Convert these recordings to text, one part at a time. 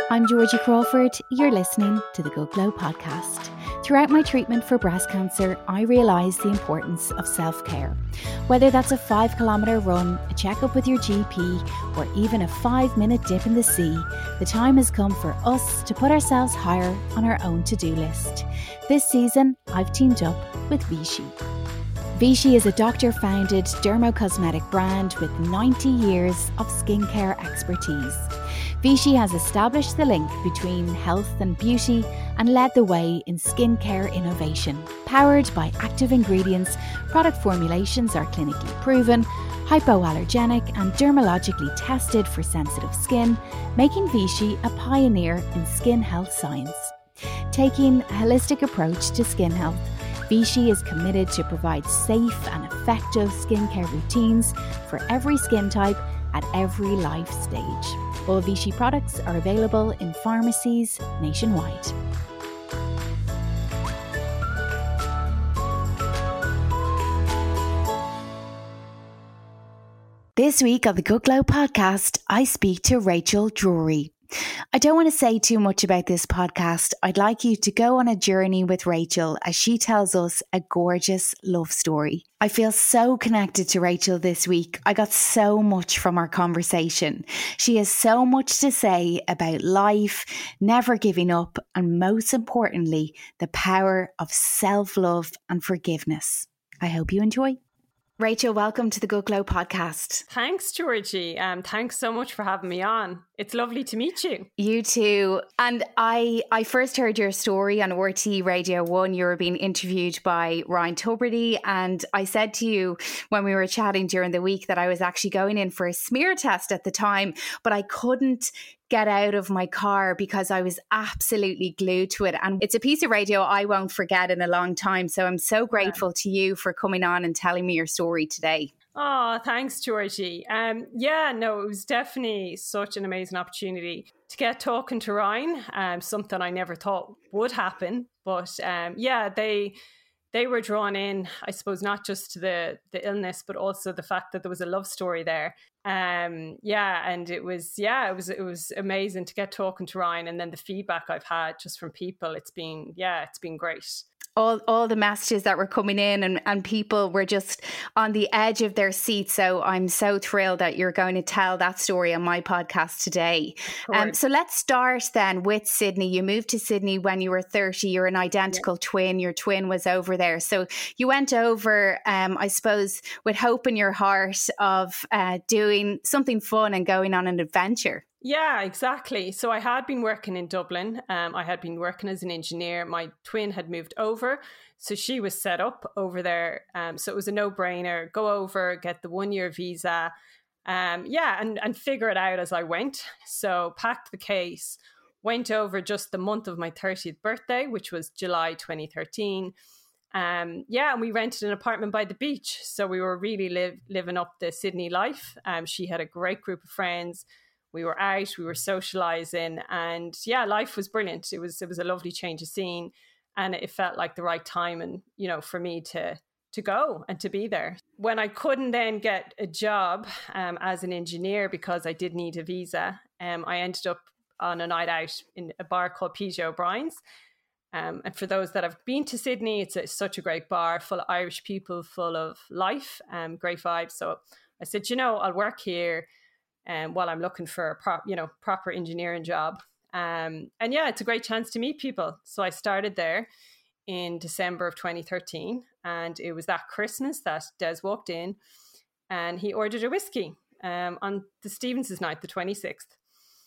I'm Georgie Crawford. You're listening to the Good Glow podcast. Throughout my treatment for breast cancer, I realised the importance of self-care. Whether that's a 5-kilometre run, a checkup with your GP, or even a 5-minute dip in the sea, the time has come for us to put ourselves higher on our own to-do list. This season, I've teamed up with Vichy. Vichy is a doctor-founded dermocosmetic brand with 90 years of skincare expertise. Vichy has established the link between health and beauty and led the way in skincare innovation. Powered by active ingredients, product formulations are clinically proven, hypoallergenic and dermatologically tested for sensitive skin, making Vichy a pioneer in skin health science. Taking a holistic approach to skin health, Vichy is committed to provide safe and effective skincare routines for every skin type at every life stage. All Vichy products are available in pharmacies nationwide. This week on the Good Glow podcast, I speak to Rachel Drury. I don't want to say too much about this podcast. I'd like you to go on a journey with Rachel as she tells us a gorgeous love story. I feel so connected to Rachel this week. I got so much from our conversation. She has so much to say about life, never giving up, and most importantly, the power of self-love and forgiveness. I hope you enjoy. Rachel, welcome to the Good Glow podcast. Thanks, Georgie. Thanks so much for having me on. It's lovely to meet you. You too. And I first heard your story on RTÉ Radio 1. You were being interviewed by Ryan Tubridy. And I said to you when we were chatting during the week that I was actually going in for a smear test at the time, but I couldn't get out of my car because I was absolutely glued to it. And it's a piece of radio I won't forget in a long time. So I'm so grateful to you for coming on and telling me your story today. Oh, thanks, Georgie. It was definitely such an amazing opportunity to get talking to Ryan, something I never thought would happen. But they were drawn in, I suppose, not just to the illness, but also the fact that there was a love story there. And it was amazing to get talking to Ryan, and then the feedback I've had just from people, it's been great. All the messages that were coming in and people were just on the edge of their seat. So I'm so thrilled that you're going to tell that story on my podcast today. So let's start then with Sydney. You moved to Sydney when you were 30. You're an identical twin. Your twin was over there. So you went over, I suppose, with hope in your heart of doing something fun and going on an adventure. Yeah, exactly. So I had been working in Dublin. I had been working as an engineer. My twin had moved over, so she was set up over there. So it was a no-brainer. Go over, get the 1-year visa, and figure it out as I went. So packed the case, went over just the month of my 30th birthday, which was July 2013. And we rented an apartment by the beach. So we were really living up the Sydney life. She had a great group of friends. We were out, we were socializing, and life was brilliant. It was a lovely change of scene, and it felt like the right time, and for me to go and to be there. When I couldn't then get a job as an engineer because I did need a visa, I ended up on a night out in a bar called PJ O'Brien's. And for those that have been to Sydney, it's such a great bar, full of Irish people, full of life, great vibes. So I said, I'll work here. While I'm looking for a proper engineering job. It's a great chance to meet people. So I started there in December of 2013. And it was that Christmas that Des walked in and he ordered a whiskey on the Stevens's night, the 26th.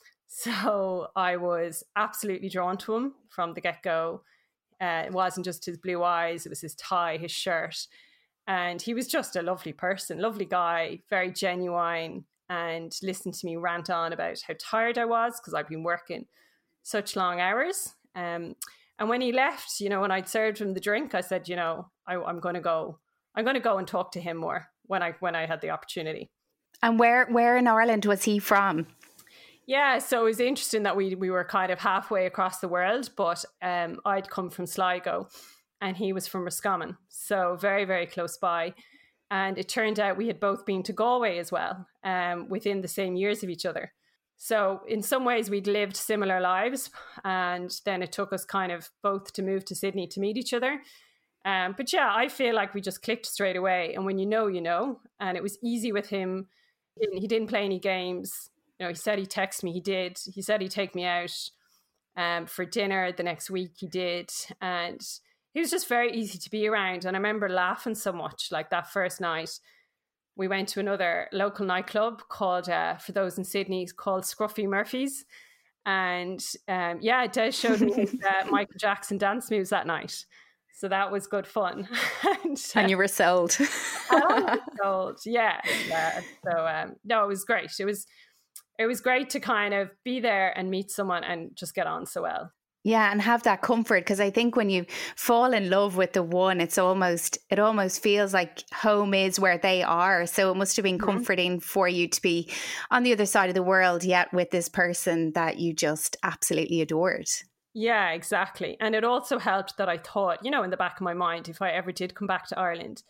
So I was absolutely drawn to him from the get-go. It wasn't just his blue eyes, it was his tie, his shirt. And he was just a lovely person, lovely guy, very genuine, and listened to me rant on about how tired I was because I'd been working such long hours. And when he left, when I'd served him the drink, I said, I'm going to go and talk to him more when I had the opportunity. And where in Ireland was he from? Yeah, so it was interesting that we were kind of halfway across the world, but I'd come from Sligo and he was from Roscommon, so very, very close by. And it turned out we had both been to Galway as well, within the same years of each other. So in some ways we'd lived similar lives, and then it took us kind of both to move to Sydney to meet each other. But yeah, I feel like we just clicked straight away. And when you know, and it was easy with him. He didn't play any games. He said he'd text me. He did. He said he'd take me out for dinner the next week. He did. And he was just very easy to be around. And I remember laughing so much, like that first night. We went to another local nightclub called, for those in Sydney, called Scruffy Murphy's. And Des showed me his Michael Jackson dance moves that night. So that was good fun. And you were sold. I was sold, yeah. So, no, it was great. It was great to kind of be there and meet someone and just get on so well. Yeah, and have that comfort, because I think when you fall in love with the one, it almost feels like home is where they are. So it must have been comforting for you to be on the other side of the world, yet with this person that you just absolutely adored. Yeah, exactly. And it also helped that I thought, in the back of my mind, if I ever did come back to Ireland,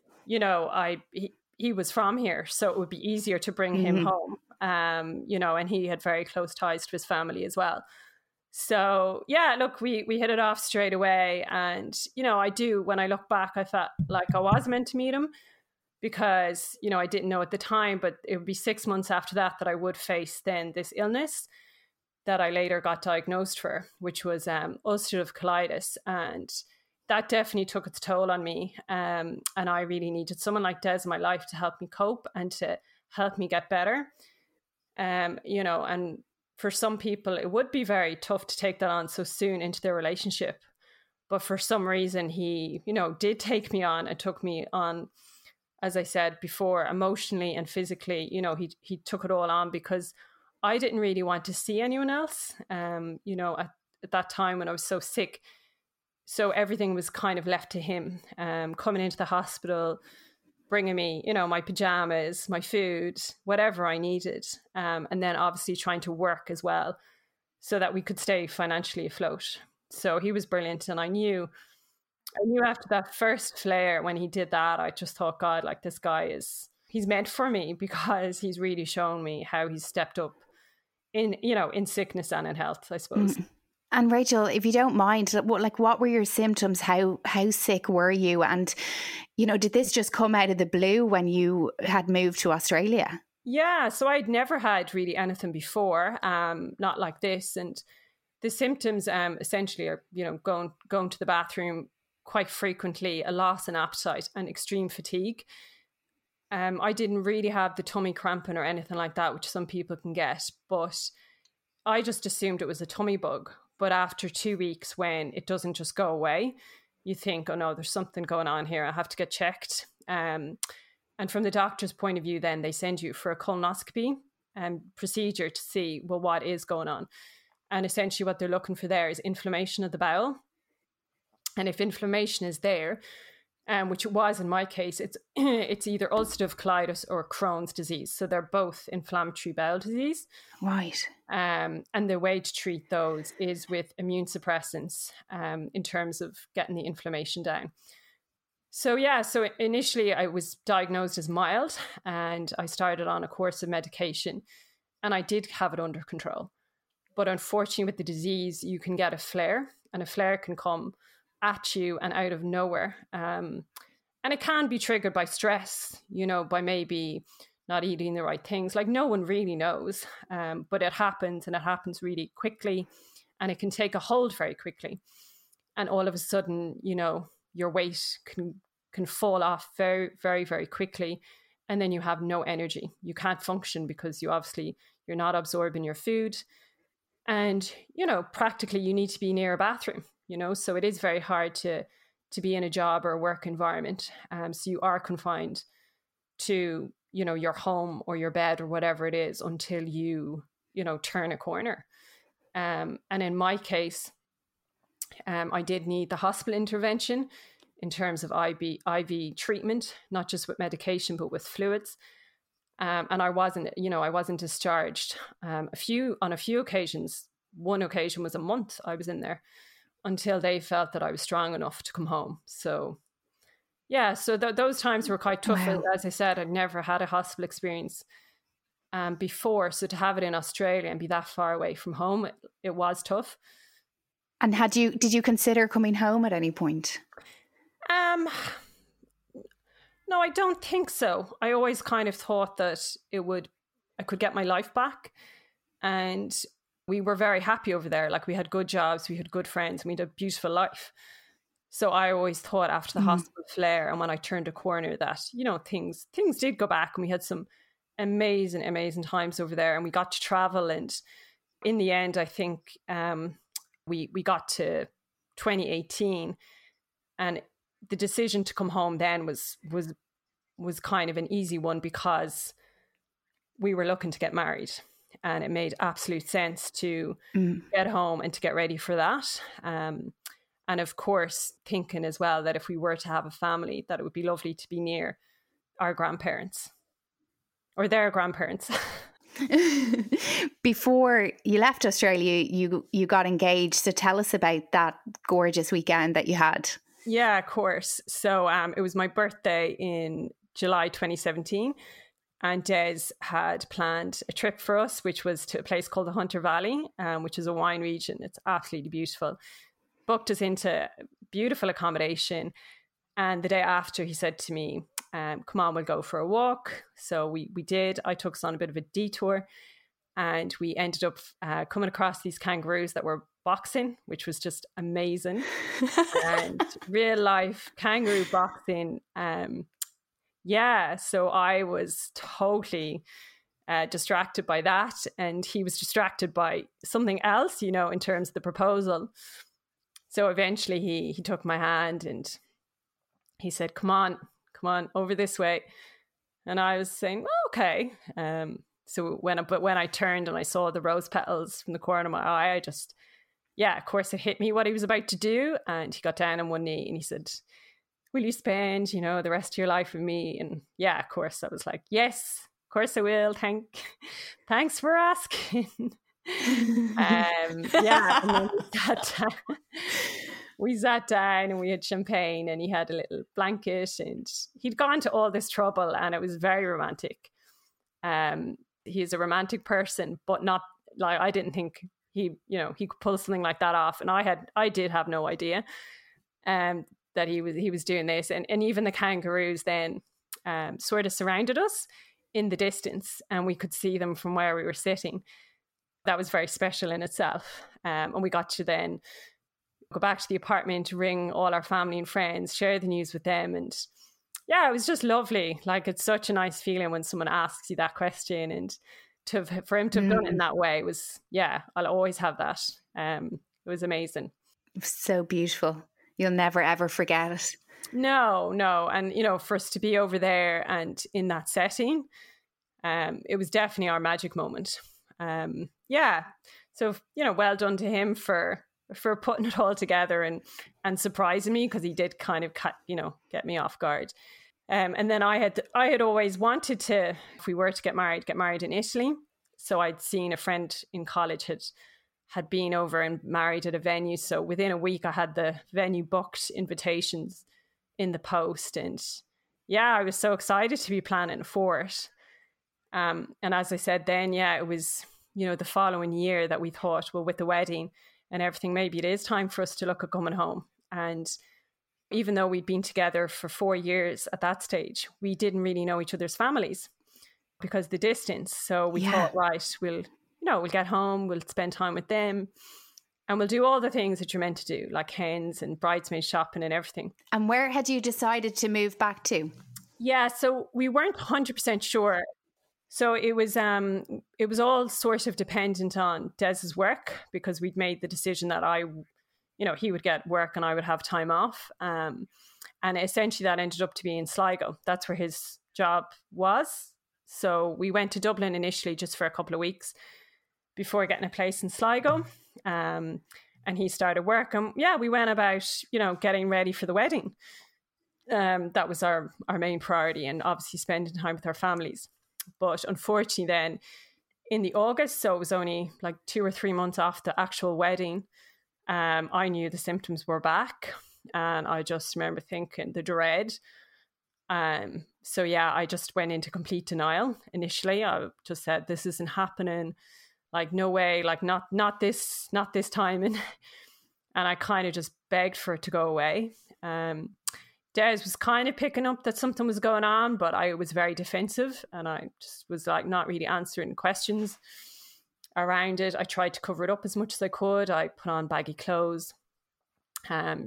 he was from here, so it would be easier to bring him home. And he had very close ties to his family as well. So yeah, look, we hit it off straight away. And, when I look back, I felt like I was meant to meet him because, I didn't know at the time, but it would be 6 months after that I would face then this illness that I later got diagnosed for, which was ulcerative colitis. And that definitely took its toll on me. And I really needed someone like Des in my life to help me cope and to help me get better. And for some people, it would be very tough to take that on so soon into their relationship. But for some reason, he, did take me on and took me on, as I said before, emotionally and physically. He took it all on because I didn't really want to see anyone else, at that time when I was so sick. So everything was kind of left to him, coming into the hospital, bringing me, my pajamas, my food, whatever I needed. And then obviously trying to work as well so that we could stay financially afloat. So he was brilliant. And I knew after that first flare, when he did that, I just thought, God, like this guy he's meant for me, because he's really shown me how he's stepped up in sickness and in health, I suppose. And Rachel, if you don't mind, what were your symptoms? How sick were you? And, did this just come out of the blue when you had moved to Australia? Yeah, so I'd never had really anything before, not like this. And the symptoms essentially are, going to the bathroom quite frequently, a loss in appetite and extreme fatigue. I didn't really have the tummy cramping or anything like that, which some people can get, but I just assumed it was a tummy bug. But after 2 weeks, when it doesn't just go away, you think, oh no, there's something going on here. I have to get checked. And from the doctor's point of view, then they send you for a colonoscopy procedure to see, well, what is going on. And essentially what they're looking for there is inflammation of the bowel. And if inflammation is there, which it was in my case, it's either ulcerative colitis or Crohn's disease. So they're both inflammatory bowel disease. Right. And the way to treat those is with immune suppressants in terms of getting the inflammation down. So initially I was diagnosed as mild, and I started on a course of medication, and I did have it under control. But unfortunately with the disease, you can get a flare, and a flare can come at you and out of nowhere. And it can be triggered by stress, by maybe not eating the right things. Like, no one really knows, but it happens, and it happens really quickly, and it can take a hold very quickly. And all of a sudden, your weight can fall off very, very, very quickly. And then you have no energy. You can't function because you're not absorbing your food. And, practically you need to be near a bathroom. So it is very hard to be in a job or a work environment. So you are confined to, your home or your bed or whatever it is until you, turn a corner. And in my case, I did need the hospital intervention in terms of IV treatment, not just with medication, but with fluids. And I wasn't discharged on a few occasions. One occasion was a month I was in there, until they felt that I was strong enough to come home. So, those times were quite tough. Wow. As I said, I'd never had a hospital experience before. So to have it in Australia and be that far away from home, it was tough. And did you consider coming home at any point? No, I don't think so. I always kind of thought that I could get my life back. And we were very happy over there. Like, we had good jobs, we had good friends, and we had a beautiful life. So I always thought after the hospital flare and when I turned a corner that, you know, things did go back, and we had some amazing, amazing times over there, and we got to travel. And in the end, I think we got to 2018, and the decision to come home then was kind of an easy one, because we were looking to get married, and it made absolute sense to get home and to get ready for that. And of course, thinking as well that if we were to have a family, that it would be lovely to be near our grandparents or their grandparents. Before you left Australia, you got engaged. So tell us about that gorgeous weekend that you had. Yeah, of course. So it was my birthday in July 2017, and Des had planned a trip for us, which was to a place called the Hunter Valley, which is a wine region. It's absolutely beautiful. Booked us into beautiful accommodation. And the day after, he said to me, come on, we'll go for a walk. So we did. I took us on a bit of a detour, and we ended up coming across these kangaroos that were boxing, which was just amazing. And real life kangaroo boxing. So I was totally distracted by that, and he was distracted by something else, you know, in terms of the proposal. So eventually he took my hand and he said, come on over this way. And I was saying, oh, okay. So when I turned and I saw the rose petals from the corner of my eye, of course it hit me what he was about to do. And he got down on one knee and he said, will you spend, you know, the rest of your life with me? And yeah, of course I was like, yes, of course I will. Thanks for asking. And then we sat down and we had champagne, and he had a little blanket, and he'd gone to all this trouble, and it was very romantic. He's a romantic person, but not like, I didn't think he could pull something like that off, and I did have no idea that he was doing this. And even the kangaroos then sort of surrounded us in the distance, and we could see them from where we were sitting. That was very special in itself. And we got to then go back to the apartment, ring all our family and friends, share the news with them. And yeah, it was just lovely. Like, it's such a nice feeling when someone asks you that question, and for him to have done it in that way was, I'll always have that. It was amazing. It was so beautiful. You'll never, ever forget it. No. And, you know, for us to be over there and in that setting, it was definitely our magic moment. So, you know, well done to him for putting it all together and surprising me, because he did kind of get me off guard. And then I had always wanted to, if we were to get married in Italy. So I'd seen a friend in college had been over and married at a venue. So within a week I had the venue booked, invitations in the post. And yeah, I was so excited to be planning for it. And as I said then, it was, you know, the following year that we thought, well, with the wedding and everything, maybe it is time for us to look at coming home. And even though we'd been together for 4 years at that stage, we didn't really know each other's families because of the distance. So we thought, right, we'll get home, we'll spend time with them, and we'll do all the things that you're meant to do, like hens and bridesmaid shopping and everything. And where had you decided to move back to? Yeah, so we weren't 100% sure. So it was all sort of dependent on Des's work, because we'd made the decision that he would get work and I would have time off. And essentially that ended up to be in Sligo. That's where his job was. So we went to Dublin initially just for a couple of weeks before getting a place in Sligo. And he started work. And we went about, getting ready for the wedding. That was our main priority, and obviously spending time with our families. But unfortunately then in the August, so it was only like 2 or 3 months after the actual wedding, I knew the symptoms were back, and I just remember thinking the dread. So yeah, I just went into complete denial initially. I just said, this isn't happening. Like, no way, like not this time. And I kind of just begged for it to go away. Des was kind of picking up that something was going on, but I was very defensive and I just was like not really answering questions around it. I tried to cover it up as much as I could. I put on baggy clothes. And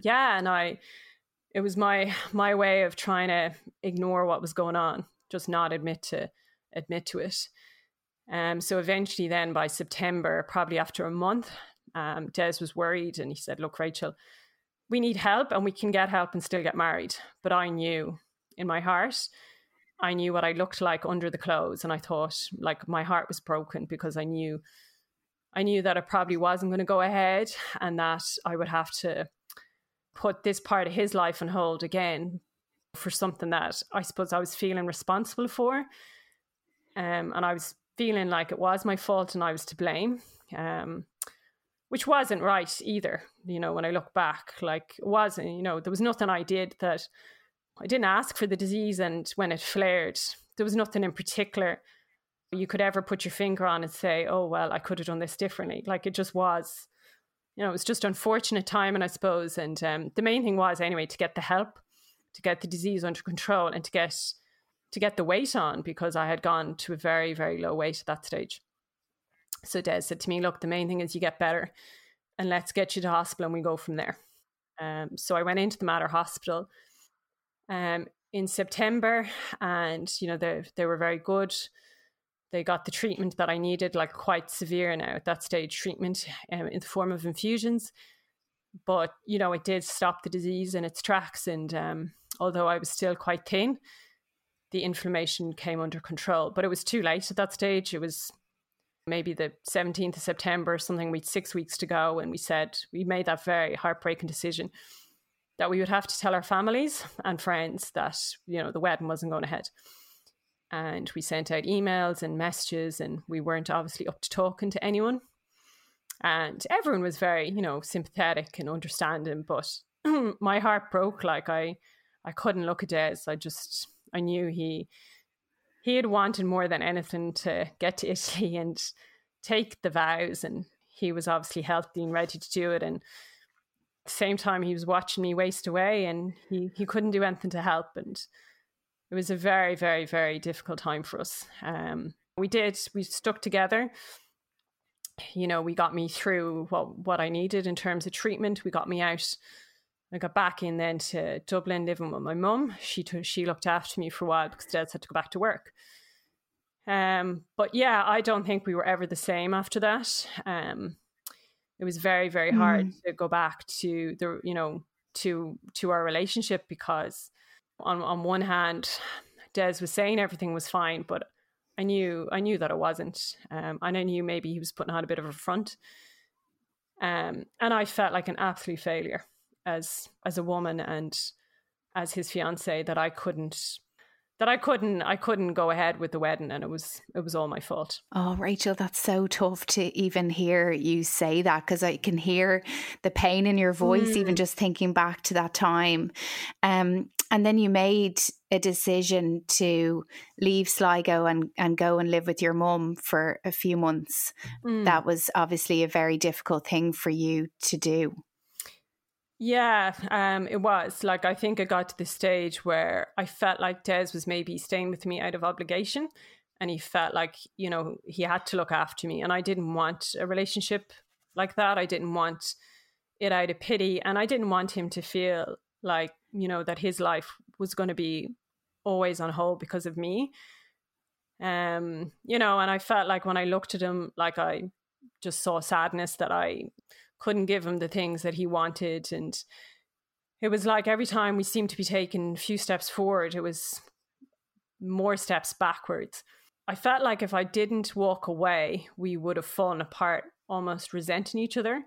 it was my way of trying to ignore what was going on, just not admit to it. So eventually then by September, probably after a month, Des was worried and he said, look, Rachel, we need help and we can get help and still get married. But I knew in my heart, I knew what I looked like under the clothes. And I thought like my heart was broken because I knew that it probably wasn't going to go ahead and that I would have to put this part of his life on hold again for something that I suppose I was feeling responsible for. And I was feeling like it was my fault and I was to blame. Which wasn't right either, when I look back, like it wasn't, there was nothing I did that I didn't ask for the disease. And when it flared, there was nothing in particular you could ever put your finger on and say, oh, well, I could have done this differently. Like it just was, it was just unfortunate timing, I suppose. And the main thing was anyway, to get the help, to get the disease under control and to get the weight on, because I had gone to a very, very low weight at that stage. So Des said to me, look, the main thing is you get better and let's get you to hospital and we go from there. So I went into the Mater Hospital in September and, they were very good. They got the treatment that I needed, like quite severe now at that stage treatment in the form of infusions. But, it did stop the disease in its tracks. And although I was still quite thin, the inflammation came under control. But it was too late at that stage. It was maybe the 17th of September, something we'd 6 weeks to go. And we made that very heartbreaking decision that we would have to tell our families and friends that, the wedding wasn't going ahead. And we sent out emails and messages and we weren't obviously up to talking to anyone. And everyone was very, sympathetic and understanding. But my heart broke. Like I couldn't look at Des. I knew he had wanted more than anything to get to Italy and take the vows. And he was obviously healthy and ready to do it. And at the same time, he was watching me waste away and he couldn't do anything to help. And it was a very, very, very difficult time for us. We stuck together. We got me through what I needed in terms of treatment. We got me out. I got back in then to Dublin, living with my mum. She looked after me for a while because Dad had to go back to work. But yeah, I don't think we were ever the same after that. It was very, very hard to go back to to our relationship because on one hand, Des was saying everything was fine, but I knew that it wasn't. And I knew maybe he was putting on a bit of a front. And I felt like an absolute failure as a woman and as his fiance that I couldn't go ahead with the wedding, and it was all my fault. Oh, Rachel, that's so tough to even hear you say that, because I can hear the pain in your voice, even just thinking back to that time. And then you made a decision to leave Sligo and go and live with your mum for a few months. That was obviously a very difficult thing for you to do. Yeah, it was. Like, I think I got to the stage where I felt like Des was maybe staying with me out of obligation, and he felt like, he had to look after me, and I didn't want a relationship like that. I didn't want it out of pity, and I didn't want him to feel like, that his life was going to be always on hold because of me. And I felt like when I looked at him, like I just saw sadness that I couldn't give him the things that he wanted. And it was like every time we seemed to be taking a few steps forward, it was more steps backwards. I felt like if I didn't walk away, we would have fallen apart, almost resenting each other.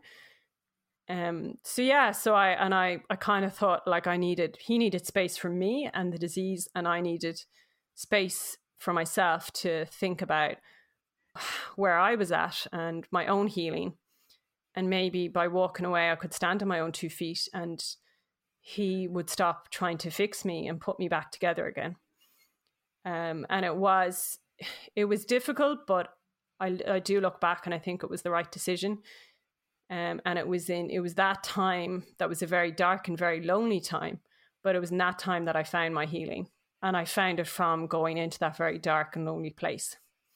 So I kind of thought like he needed space for me and the disease, and I needed space for myself to think about where I was at and my own healing. And maybe by walking away, I could stand on my own 2 feet, and he would stop trying to fix me and put me back together again. And it was difficult, but I do look back and I think it was the right decision. And it was that time that was a very dark and very lonely time, but it was in that time that I found my healing, and I found it from going into that very dark and lonely place.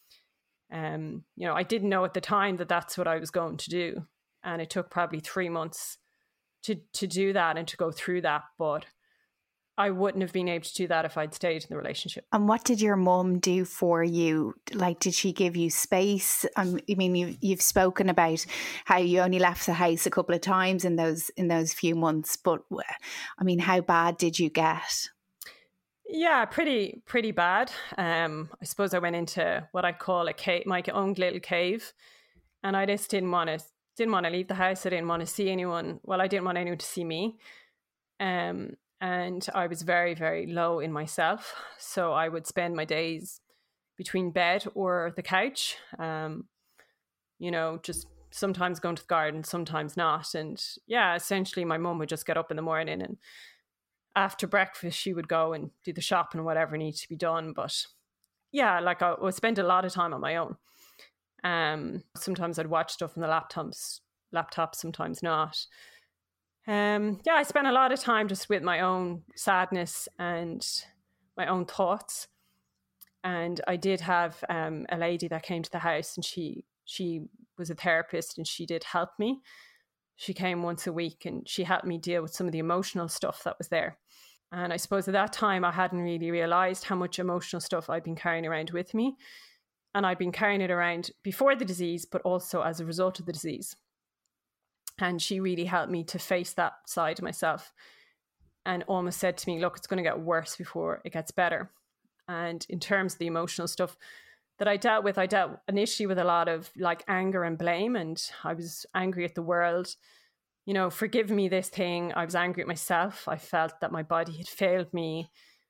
I didn't know at the time that that's what I was going to do, and it took probably 3 months to do that and to go through that, but I wouldn't have been able to do that if I'd stayed in the relationship. And what did your mum do for you? Like, did she give you space? I mean, you've spoken about how you only left the house a couple of times in those few months, but I mean, how bad did you get? Yeah, pretty bad. I suppose I went into what I call a cave, my own little cave, and I just didn't want to leave the house. I didn't want to see anyone. Well, I didn't want anyone to see me. And I was very, very low in myself. So I would spend my days between bed or the couch, just sometimes going to the garden, sometimes not. And yeah, essentially my mum would just get up in the morning, and after breakfast, she would go and do the shopping and whatever needs to be done. But yeah, like I would spend a lot of time on my own. Sometimes I'd watch stuff on the laptop, sometimes not. I spent a lot of time just with my own sadness and my own thoughts. And I did have a lady that came to the house, and she was a therapist, and she did help me. She came once a week, and she helped me deal with some of the emotional stuff that was there. And I suppose at that time I hadn't really realized how much emotional stuff I'd been carrying around with me. And I'd been carrying it around before the disease, but also as a result of the disease. And she really helped me to face that side of myself, and almost said to me, look, it's going to get worse before it gets better. And in terms of the emotional stuff that I dealt initially with a lot of like anger and blame. And I was angry at the world, forgive me this thing. I was angry at myself. I felt that my body had failed me,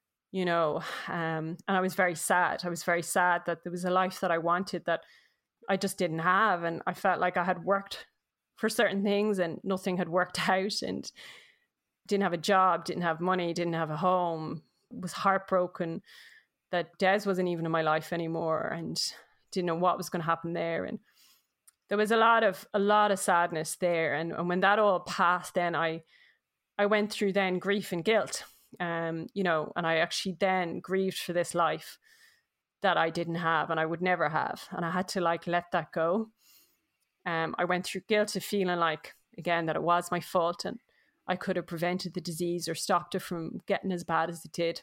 and I was very sad. I was very sad that there was a life that I wanted that I just didn't have. And I felt like I had worked for certain things and nothing had worked out, and didn't have a job, didn't have money, didn't have a home, was heartbroken that Des wasn't even in my life anymore, and didn't know what was going to happen there. And there was a lot of sadness there. And when that all passed, then I went through then grief and guilt, and I actually then grieved for this life that I didn't have and I would never have. And I had to like let that go. I went through guilt of feeling like, again, that it was my fault and I could have prevented the disease or stopped it from getting as bad as it did.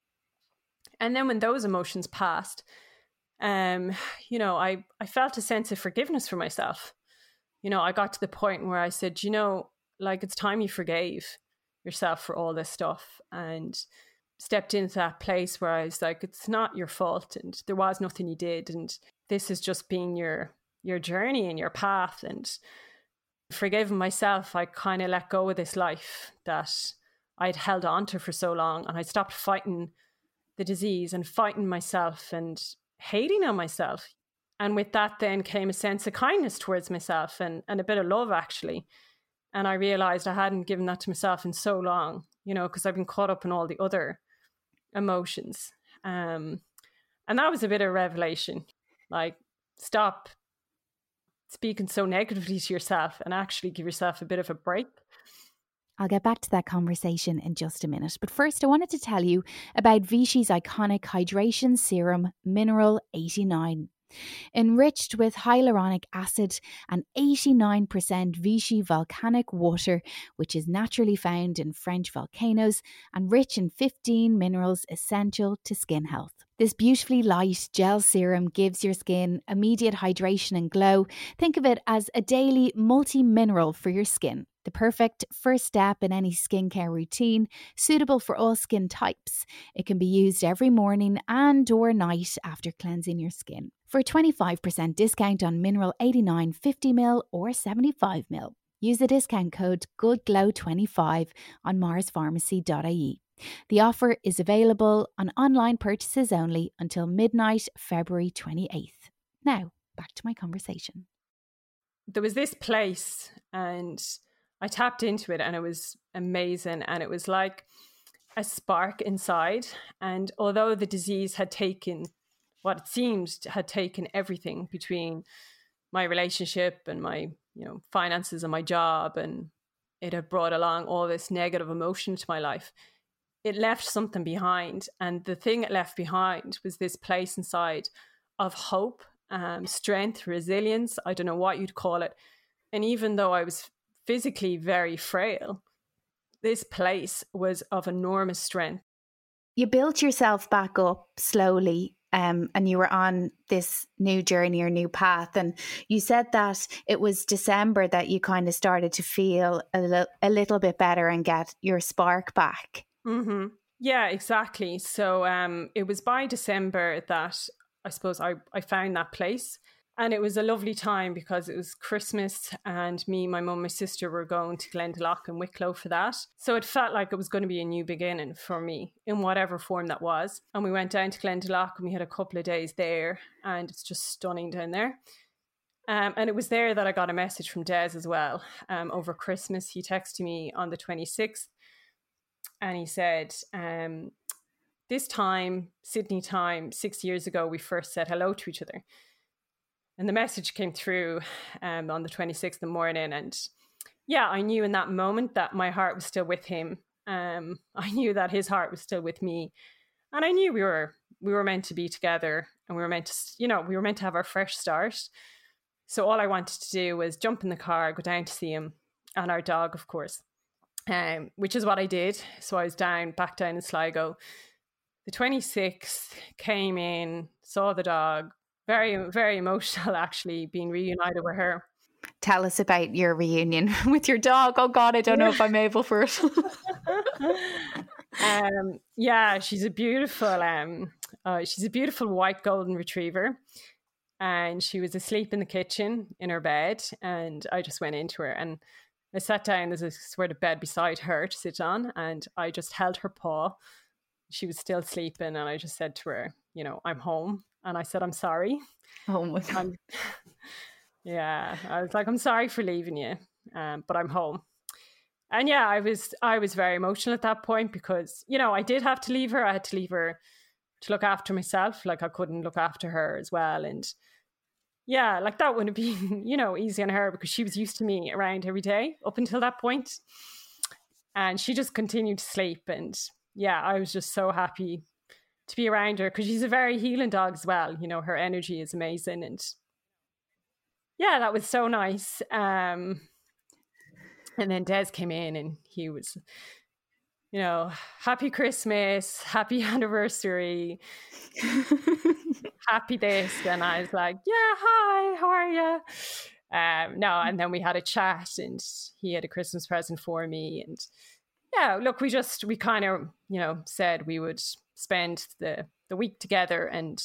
And then when those emotions passed, I felt a sense of forgiveness for myself. I got to the point where I said, like, it's time you forgave yourself for all this stuff, and stepped into that place where I was like, it's not your fault and there was nothing you did, and this has just been your journey and your path. And forgiving myself, I kind of let go of this life that I'd held on to for so long, and I stopped fighting the disease and fighting myself and hating on myself. And with that then came a sense of kindness towards myself and a bit of love, actually. And I realized I hadn't given that to myself in so long, because I've been caught up in all the other emotions. And that was a bit of a revelation. Like, stop speaking so negatively to yourself and actually give yourself a bit of a break. I'll get back to that conversation in just a minute. But first, I wanted to tell you about Vichy's iconic hydration serum, Mineral 89. Enriched with hyaluronic acid and 89% Vichy volcanic water, which is naturally found in French volcanoes, and rich in 15 minerals essential to skin health. This beautifully light gel serum gives your skin immediate hydration and glow. Think of it as a daily multi-mineral for your skin. The perfect first step in any skincare routine, suitable for all skin types. It can be used every morning and or night after cleansing your skin. For a 25% discount on Mineral 89 50ml or 75ml, use the discount code GOODGLOW25 on marspharmacy.ie. The offer is available on online purchases only until midnight, February 28th. Now, back to my conversation. There was this place, and I tapped into it and it was amazing. And it was like a spark inside. And although the disease had taken what it seemed had taken everything between my relationship and my, finances and my job, and it had brought along all this negative emotion to my life, it left something behind. And the thing it left behind was this place inside of hope, strength, resilience. I don't know what you'd call it. And even though I was physically very frail, this place was of enormous strength. You built yourself back up slowly, and you were on this new journey or new path. And you said that it was December that you kind of started to feel a little bit better and get your spark back. Mm-hmm. Yeah, exactly. So it was by December that I suppose I found that place. And it was a lovely time because it was Christmas and me, my mum, my sister were going to Glendalough and Wicklow for that. So it felt like it was going to be a new beginning for me in whatever form that was. And we went down to Glendalough and we had a couple of days there, and it's just stunning down there. And it was there that I got a message from Des as well. Over Christmas, he texted me on the 26th and he said, this time, Sydney time, 6 years ago, we first said hello to each other. And the message came through on the 26th in the morning. And yeah, I knew in that moment that my heart was still with him. I knew that his heart was still with me. And I knew we were meant to be together, and we were meant to have our fresh start. So all I wanted to do was jump in the car, go down to see him and our dog, of course, which is what I did. So I was back down in Sligo. The 26th, came in, saw the dog. Very, very emotional, actually, being reunited with her. Tell us about your reunion with your dog. Oh God, I don't know if I'm able for it. Yeah, she's a beautiful white golden retriever, and she was asleep in the kitchen in her bed, and I just went into her and I sat down. There's a sort of bed beside her to sit on, and I just held her paw. She was still sleeping, and I just said to her, I'm home. And I said, I'm sorry. Oh my God. Yeah, I was like, I'm sorry for leaving you, but I'm home. And yeah, I was very emotional at that point because, I did have to leave her. I had to leave her to look after myself. Like I couldn't look after her as well. And yeah, like that wouldn't have been, easy on her because she was used to me around every day up until that point. And she just continued to sleep. And yeah, I was just so happy to be around her because she's a very healing dog as well. Her energy is amazing. And yeah, that was so nice. And then Des came in and he was, happy Christmas, happy anniversary, happy this. And I was like, yeah, hi, how are you? No, and then we had a chat and he had a Christmas present for me. And yeah, look, we kind of, said we would spend the week together and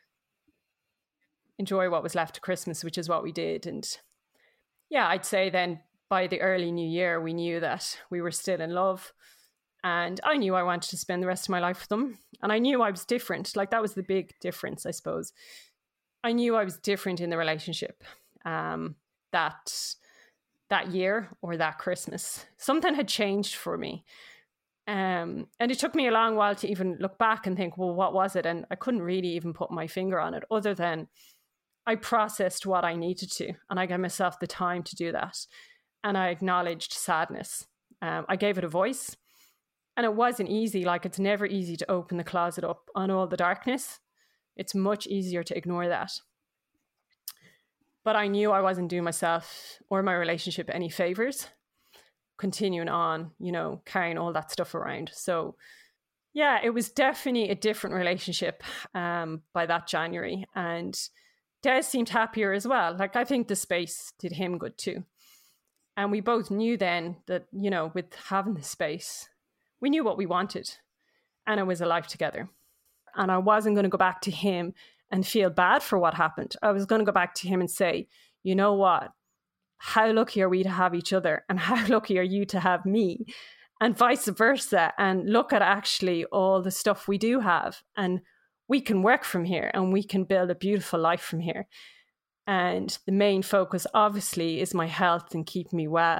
enjoy what was left of Christmas, which is what we did. And yeah, I'd say then by the early new year, we knew that we were still in love, and I knew I wanted to spend the rest of my life with them. And I knew I was different. Like that was the big difference, I suppose. I knew I was different in the relationship that year or that Christmas. Something had changed for me. And it took me a long while to even look back and think, well, what was it? And I couldn't really even put my finger on it other than I processed what I needed to. And I gave myself the time to do that. And I acknowledged sadness. I gave it a voice. And it wasn't easy. Like it's never easy to open the closet up on all the darkness. It's much easier to ignore that. But I knew I wasn't doing myself or my relationship any favors, continuing on, carrying all that stuff around. So yeah, it was definitely a different relationship by that January. And Des seemed happier as well. Like I think the space did him good too. And we both knew then that, with having the space, we knew what we wanted. And it was a life together. And I wasn't going to go back to him and feel bad for what happened. I was going to go back to him and say, you know what? How lucky are we to have each other? And how lucky are you to have me? And vice versa. And look at actually all the stuff we do have. And we can work from here and we can build a beautiful life from here. And the main focus, obviously, is my health and keeping me well.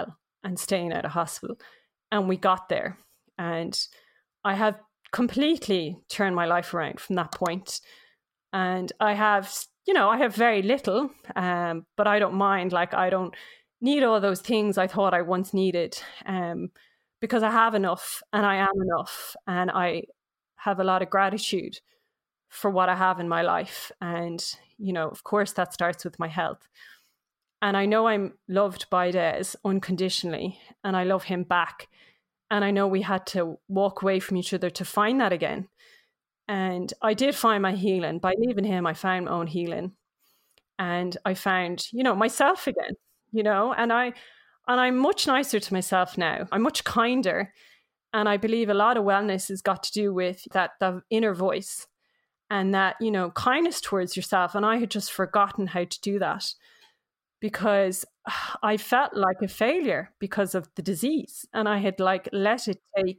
and staying out of hospital. And we got there. And I have completely turned my life around from that point. And I have, I have very little, but I don't mind. Like, I don't need all those things I thought I once needed, because I have enough and I am enough. And I have a lot of gratitude for what I have in my life. And, of course, that starts with my health. And I know I'm loved by Des unconditionally, and I love him back. And I know we had to walk away from each other to find that again. And I did find my healing. By leaving him, I found my own healing. And I found, myself again, and I'm much nicer to myself now. I'm much kinder. And I believe a lot of wellness has got to do with the inner voice and that, kindness towards yourself. And I had just forgotten how to do that, because I felt like a failure because of the disease. And I had let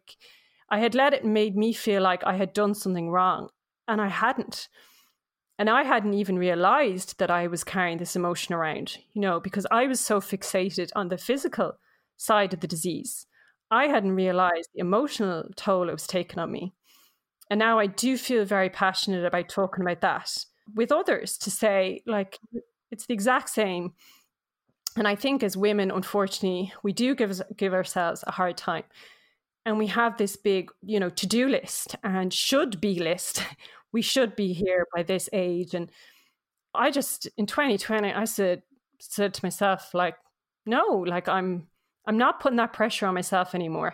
it made me feel like I had done something wrong, and I hadn't. And I hadn't even realized that I was carrying this emotion around, because I was so fixated on the physical side of the disease. I hadn't realized the emotional toll it was taking on me. And now I do feel very passionate about talking about that with others, to say, it's the exact same. And I think as women, unfortunately, we do give ourselves a hard time. And we have this big, to-do list and should be list. We should be here by this age. And I just, in 2020, I said to myself, no, I'm not putting that pressure on myself anymore.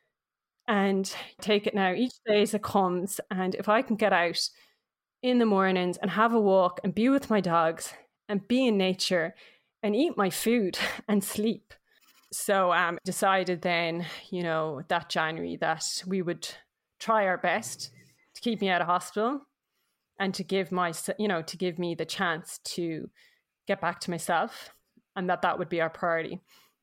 And take it now each day as it comes. And if I can get out in the mornings and have a walk and be with my dogs and be in nature and eat my food and sleep. So decided then, that January, that we would try our best to keep me out of hospital and to give me the chance to get back to myself, and that would be our priority.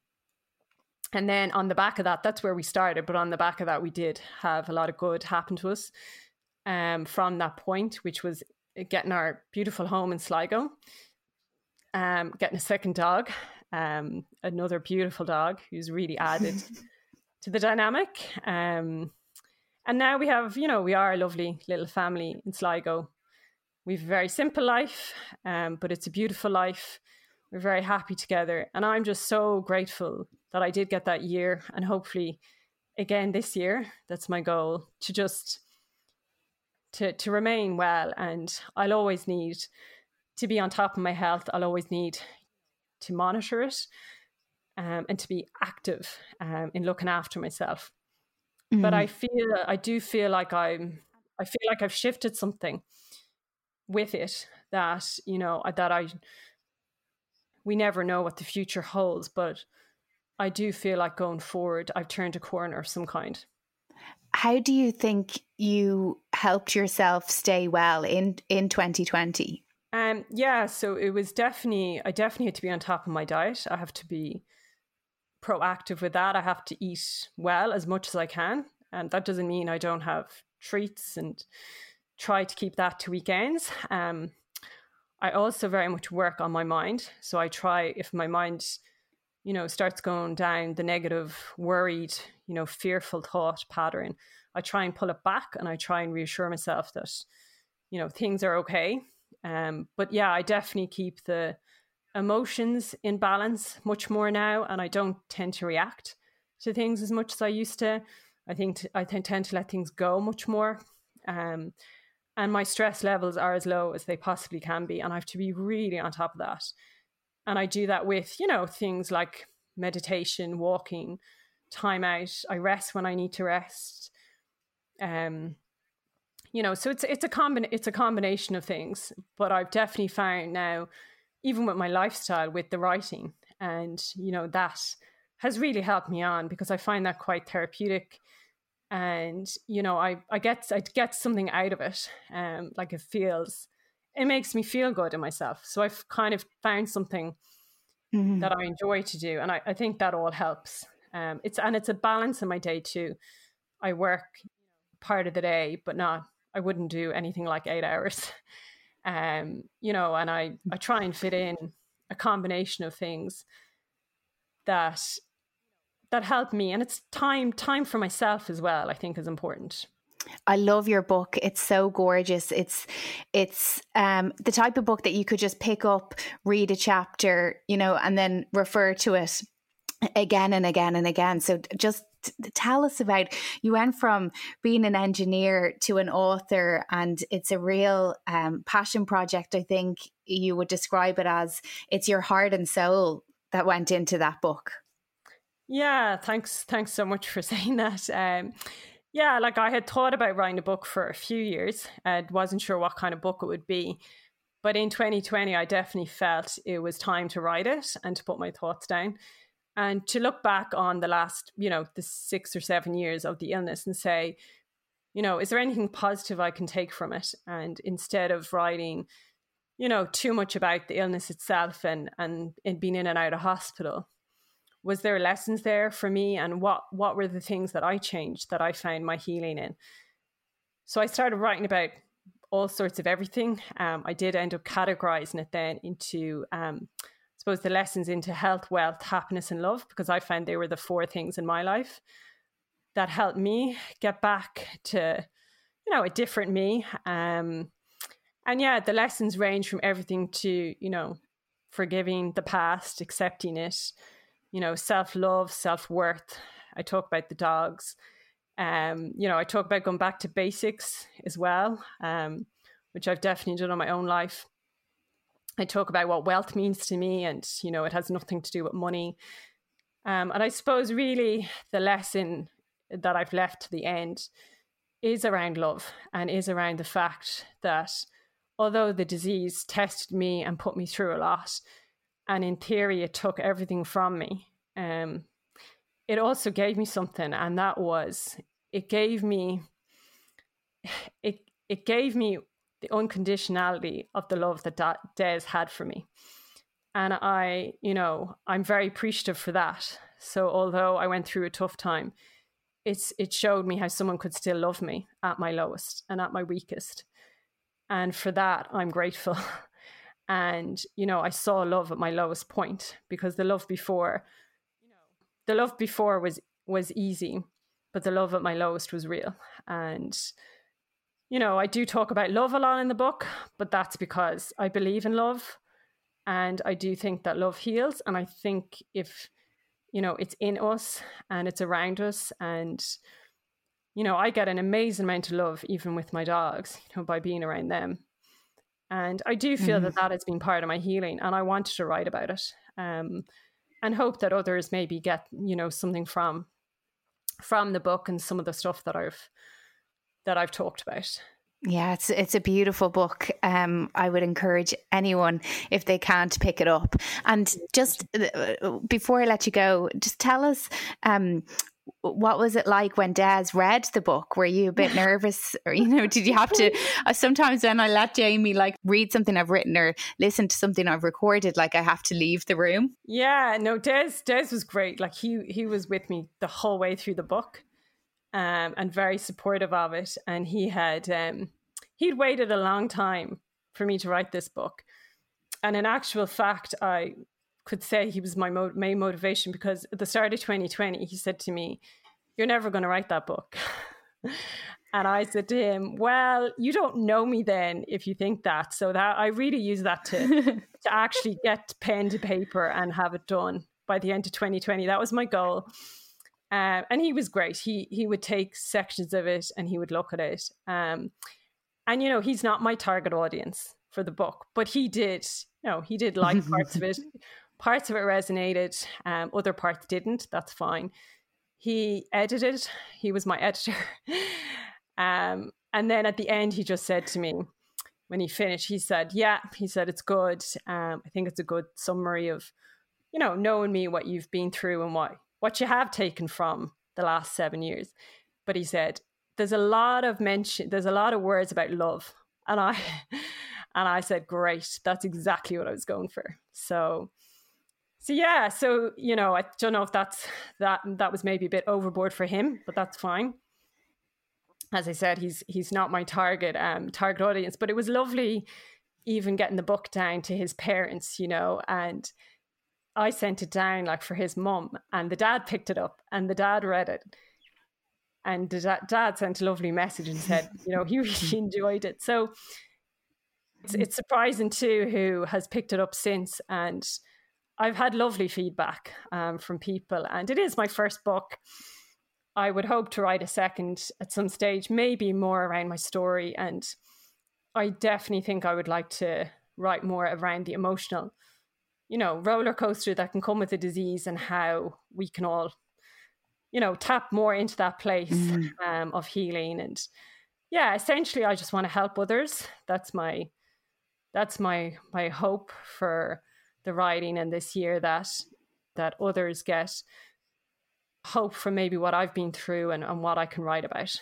And then on the back of that, that's where we started. But on the back of that, we did have a lot of good happen to us from that point, which was getting our beautiful home in Sligo, getting a second dog, another beautiful dog who's really added to the dynamic. And now we have, we are a lovely little family in Sligo. We have a very simple life, but it's a beautiful life. We're very happy together. And I'm just so grateful that I did get that year. And hopefully again this year, that's my goal, to just to remain well. And I'll always need to be on top of my health. I'll always need to monitor it, and to be active in looking after myself. Mm. But I do feel like I've shifted something with it, that, we never know what the future holds, but I do feel like going forward, I've turned a corner of some kind. How do you think you helped yourself stay well in 2020? So it was I definitely had to be on top of my diet. I have to be proactive with that. I have to eat well as much as I can. And that doesn't mean I don't have treats, and try to keep that to weekends. I also very much work on my mind. So I try, if my mind, starts going down the negative, worried, fearful thought pattern, I try and pull it back, and I try and reassure myself that, things are okay. But yeah, I definitely keep the emotions in balance much more now, and I don't tend to react to things as much as I used to. I think I tend to let things go much more. And my stress levels are as low as they possibly can be. And I have to be really on top of that. And I do that with, things like meditation, walking, time out. I rest when I need to rest. So it's a combination of things. But I've definitely found now, even with my lifestyle, with the writing, and, that has really helped me on, because I find that quite therapeutic. And, I get something out of it. It makes me feel good in myself. So I've kind of found something that I enjoy to do. And I think that all helps. It's a balance in my day too. I work part of the day, but I wouldn't do anything like 8 hours. And I try and fit in a combination of things that that helped me. And it's time for myself as well, I think, is important. I love your book. It's so gorgeous. It's the type of book that you could just pick up, read a chapter, you know, and then refer to it again and again and again. So just tell us about, you went from being an engineer to an author, and it's a real passion project. I think you would describe it as. It's your heart and soul that went into that book. Yeah, thanks so much for saying that. Yeah, like I had thought about writing a book for a few years. I wasn't sure what kind of book it would be. But in 2020, I definitely felt it was time to write it and to put my thoughts down and to look back on the last, you know, the 6 or 7 years of the illness and say, you know, is there anything positive I can take from it? And instead of writing, you know, too much about the illness itself and being in and out of hospital, was there lessons there for me? And what were the things that I changed that I found my healing in? So I started writing about all sorts of everything. I did end up categorizing it then into, I suppose, the lessons into health, wealth, happiness, and love, because I found they were the 4 things in my life that helped me get back to, you know, a different me. And yeah, the lessons range from everything to, you know, forgiving the past, accepting it, you know, self-love, self-worth. I talk about the dogs. You know, I talk about going back to basics as well, which I've definitely done in my own life. I talk about what wealth means to me, and, you know, it has nothing to do with money. And I suppose really the lesson that I've left to the end is around love, and is around the fact that although the disease tested me and put me through a lot, and in theory it took everything from me, it also gave me something, and that was, it gave me the unconditionality of the love that Des had for me. And I, you know, I'm very appreciative for that. So although I went through a tough time, it showed me how someone could still love me at my lowest and at my weakest. And for that, I'm grateful. And, you know, I saw love at my lowest point, because the love before was easy, but the love at my lowest was real. And, you know, I do talk about love a lot in the book, but that's because I believe in love. And I do think that love heals. And I think if, you know, it's in us and it's around us, and, you know, I get an amazing amount of love even with my dogs, you know, by being around them. And I do feel that has been part of my healing, and I wanted to write about it, and hope that others maybe get, you know, something from the book and some of the stuff that I've talked about. Yeah, it's a beautiful book. I would encourage anyone, if they can, to pick it up. And just before I let you go, just tell us, what was it like when Des read the book? Were you a bit nervous, or, you know, did you have to? Sometimes when I let Jamie like read something I've written or listen to something I've recorded, like I have to leave the room. Yeah, no, Des was great. Like he was with me the whole way through the book, and very supportive of it. And he'd waited a long time for me to write this book. And in actual fact, I could say he was my main motivation, because at the start of 2020, he said to me, "You're never going to write that book." And I said to him, "Well, you don't know me then if you think that." So that I really use that to actually get pen to paper and have it done by the end of 2020. That was my goal. And he was great. He would take sections of it and he would look at it. And, you know, he's not my target audience for the book, but he did like parts of it. Parts of it resonated, other parts didn't. That's fine. He edited. He was my editor. And then at the end, he just said to me, when he finished, he said, it's good. I think it's a good summary of, you know, knowing me, what you've been through and what you have taken from the last 7 years. But he said, there's a lot of words about love. And I said, great, that's exactly what I was going for. So yeah, so, you know, I don't know if that was maybe a bit overboard for him, but that's fine. As I said, he's not my target audience, but it was lovely even getting the book down to his parents, you know, and I sent it down like for his mum, and the dad picked it up and the dad read it. And the dad sent a lovely message and said, you know, he really enjoyed it. So it's surprising too who has picked it up since. And I've had lovely feedback from people. And it is my first book. I would hope to write a second at some stage, maybe more around my story. And I definitely think I would like to write more around the emotional, you know, roller coaster that can come with the disease and how we can all, you know, tap more into that place of healing. And yeah, essentially I just want to help others. That's my hope for the writing and this year, that others get hope from maybe what I've been through and what I can write about.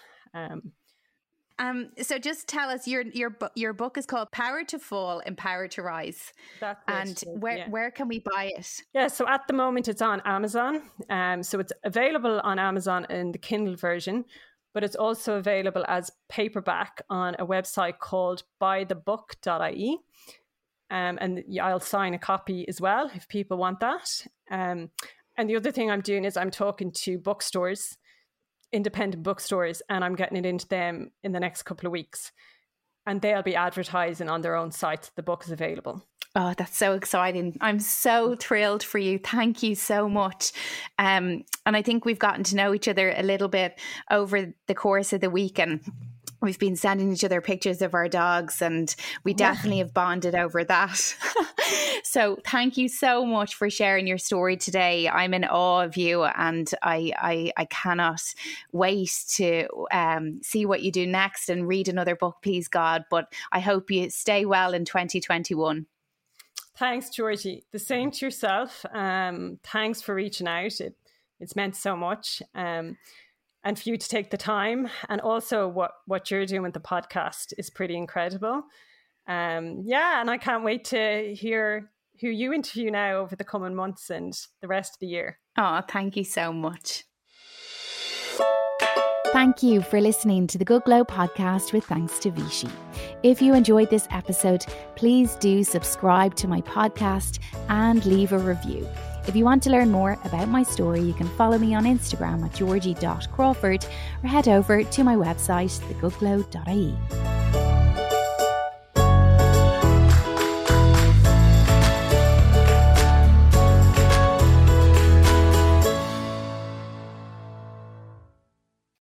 So just tell us, your book is called Power to Fall, Empower to Rise. That's it. And where can we buy it? Yeah, so at the moment it's on Amazon. So it's available on Amazon in the Kindle version, but it's also available as paperback on a website called buythebook.ie. And I'll sign a copy as well if people want that. And the other thing I'm doing is I'm talking to bookstores, independent bookstores, and I'm getting it into them in the next couple of weeks, and they'll be advertising on their own sites the book is available. Oh, that's so exciting. I'm so thrilled for you. Thank you so much. And I think we've gotten to know each other a little bit over the course of the week, and we've been sending each other pictures of our dogs, and we definitely have bonded over that. So thank you so much for sharing your story today. I'm in awe of you, and I cannot wait to see what you do next and read another book, please God. But I hope you stay well in 2021. Thanks, Georgie. The same to yourself. Thanks for reaching out. It's meant so much. And for you to take the time, and also what you're doing with the podcast is pretty incredible. And I can't wait to hear who you interview now over the coming months and the rest of the year. Oh, thank you so much. Thank you for listening to the Good Glow podcast with thanks to Vichy. If you enjoyed this episode, please do subscribe to my podcast and leave a review. If you want to learn more about my story, you can follow me on Instagram at georgie.crawford or head over to my website, thegoodglow.ie.